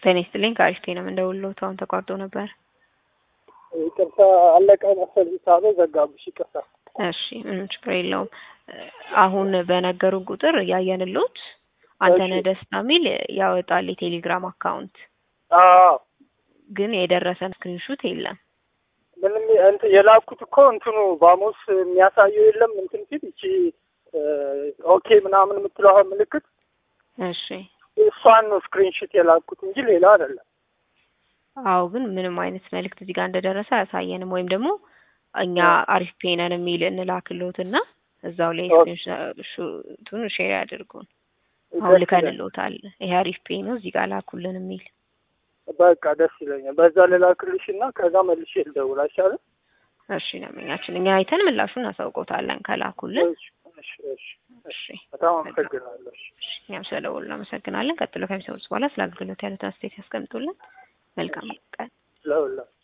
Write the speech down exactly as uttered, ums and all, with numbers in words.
ተነስተልኝ ካርቴ ነው እንደውለው ታውን ተቋርጦ ነበር። ይቅርታ አለቀ መሰለኝ ሳበ ዘጋብሽ ይቅርታ። እሺ ምንም ችግር የለውም። አሁን በነገሩ ቁጥር ያየንልዎት አንተነህ ደስታ ሚል ያወጣል የቴሌግራም አካውንት። አዎ ግን የደረሰን ስክሪንሾት የለም። ምንም እንትን የላኩት እኮ እንትኑ ባሙስ የሚያሳየው የለም እንትን ፊት እቺ ኦኬ ምናምን የምትለው ምልክት እሺ እሷን ነው ስክሪንሾት የላኩት እንጂ ሌላ አይደለም። አው ግን ምንም አይነት መልእክት እዚህ ጋር እንደደረሰ አያሳየንም። ወይም ደግሞ እኛ አሪፍ ፔነን የሚል እንላክልዎትና እዛው ላይ ስክሪንሾቱን ሼር ያድርጉን። አሁን ልከንልዎታል። ይሄ አሪፍ ፔ ነው እዚህ ጋር ላኩልን የሚል በቃ ደስ ይለኛል። በዛ ልላክልሽና ከዛ መልሼ ልደውል አይሻልም? እሺ ለምኛችን እኛ አይተን ምላሹን አሳውቆታለን ከላኩልን። እሺ እሺ እሺ እሺ በጣም አመሰግናለሁ። እሺ እኛም ስለደወሉ አመሰግናለን። ቀጥሎ ከሚሰሙት በኋላ ስለ አገልግሎት ያሉትን አስተያየት ያስቀምጡልን። መልካም ቀን። ለሁላ